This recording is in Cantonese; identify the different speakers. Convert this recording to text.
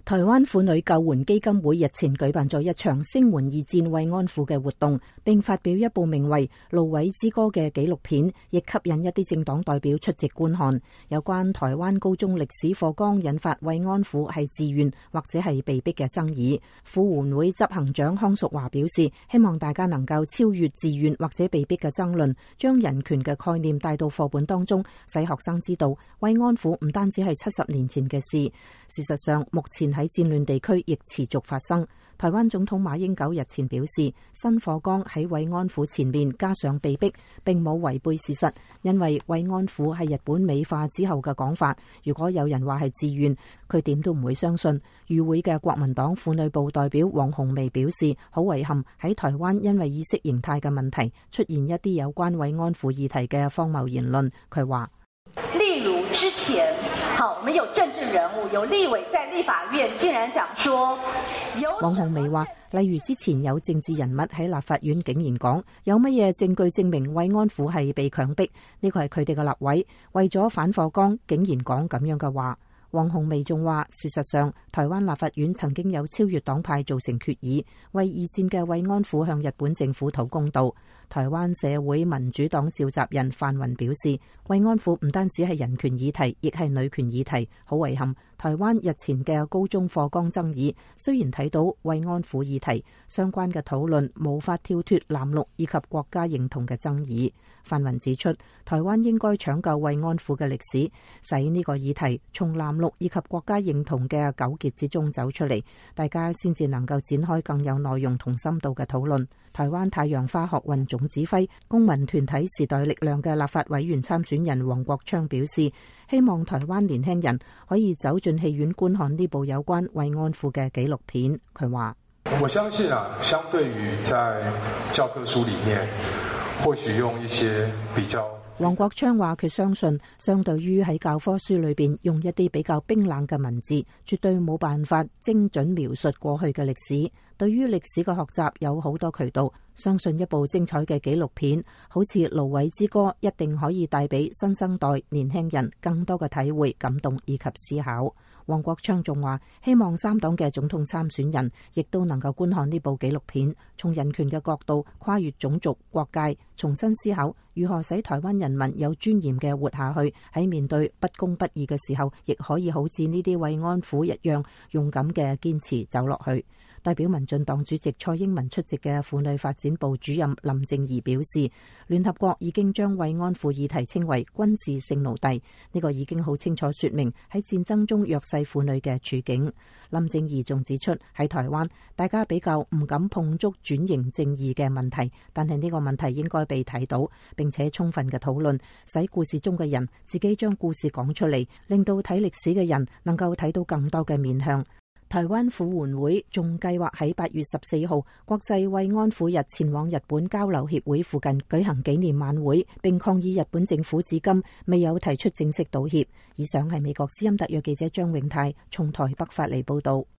Speaker 1: 台灣婦女救援基金會日前舉辦咗一場聲援二戰慰安婦嘅活動，並發表一部名為《蘆葦之歌》嘅紀錄片，亦吸引一啲政黨代表出席觀看。有關台灣高中歷史課綱引發慰安婦係自願或者係被逼嘅爭議，婦援會執行長康淑華表示，希望大家能夠超越自願或者被逼嘅爭論，將人權嘅概念帶到課本當中，使學生知道慰安婦唔單止係70年前嘅事，事實上目前喺戰亂地區亦持續發生。台灣總統馬英九日前表示，新課綱喺慰安婦前面加上被逼，並冇違背事實，因為慰安婦係日本美化之後嘅講法。如果有人話係自願，佢點都唔會相信。與會嘅國民黨婦女部代表黃紅薇表示，好遺憾喺台灣因為意識形態嘅問題，出現一啲有關慰安婦議題嘅荒謬言論。佢話，
Speaker 2: 例如之前我們有政治人物，有立委在立法院竟然講說，
Speaker 1: 黃紅薇話，例如之前有政治人物喺立法院竟然講，有乜嘢證據證明慰安婦係被強迫？呢個係佢哋嘅立委為咗反課綱，竟然講咁樣嘅話。黃紅薇仲話，事實上台灣立法院曾經有超越黨派做成決議，為二戰嘅慰安婦向日本政府討公道。台灣社會民主黨召集人范雲表示，慰安婦唔單止係人權議題，亦係女權議題。好遺憾，台灣日前嘅高中課綱爭議，雖然睇到慰安婦議題相關嘅討論無法跳脫藍綠以及國家認同嘅爭議。范雲指出，台灣應該搶救慰安婦嘅歷史，使呢個議題從藍綠以及國家認同嘅糾結之中走出嚟，大家先至能夠展開更有內容同深度嘅討論。台灣太陽花學運總指揮公民團體時代力量嘅立法委員參選人黃國昌表示，希望台灣年輕人可以走進戲院觀看呢部有關慰安婦嘅紀錄片。佢話，
Speaker 3: 我相信相對於在教科書裡面，或許用一些比較。
Speaker 1: 黃國昌話，佢相信相對於喺教科書裏邊用一啲比較冰冷嘅文字，絕對冇辦法精準描述過去嘅歷史。對於歷史嘅學習有好多渠道，相信一部精彩嘅紀錄片，好似《蘆葦之歌》，一定可以帶俾新生代年輕人更多嘅體會、感動以及思考。黃國昌仲話，希望三黨嘅總統參選人亦都能夠觀看呢部紀錄片，從人權嘅角度跨越種族、國界，重新思考如何使台灣人民有尊嚴嘅活下去，喺面對不公不義嘅時候，亦可以好似呢啲慰安婦一樣勇敢嘅堅持走落去。代表民進黨主席蔡英文出席嘅婦女發展部主任林靜儀表示，聯合國已經將慰安婦議題稱為軍事性奴隸，呢個已經好清楚說明喺戰爭中弱勢婦女嘅處境。林靜儀仲指出，喺台灣大家比較唔敢碰觸轉型正義嘅問題，但係呢個問題應該被睇到，並且充分嘅討論，使故事中嘅人自己將故事講出嚟，令到睇歷史嘅人能夠睇到更多嘅面向。台灣婦援會仲計劃喺8月14號國際慰安婦日前往日本交流協會附近舉行紀念晚會，並抗議日本政府至今未有提出正式道歉。以上係美國之音特約記者張永泰從台北發嚟報道。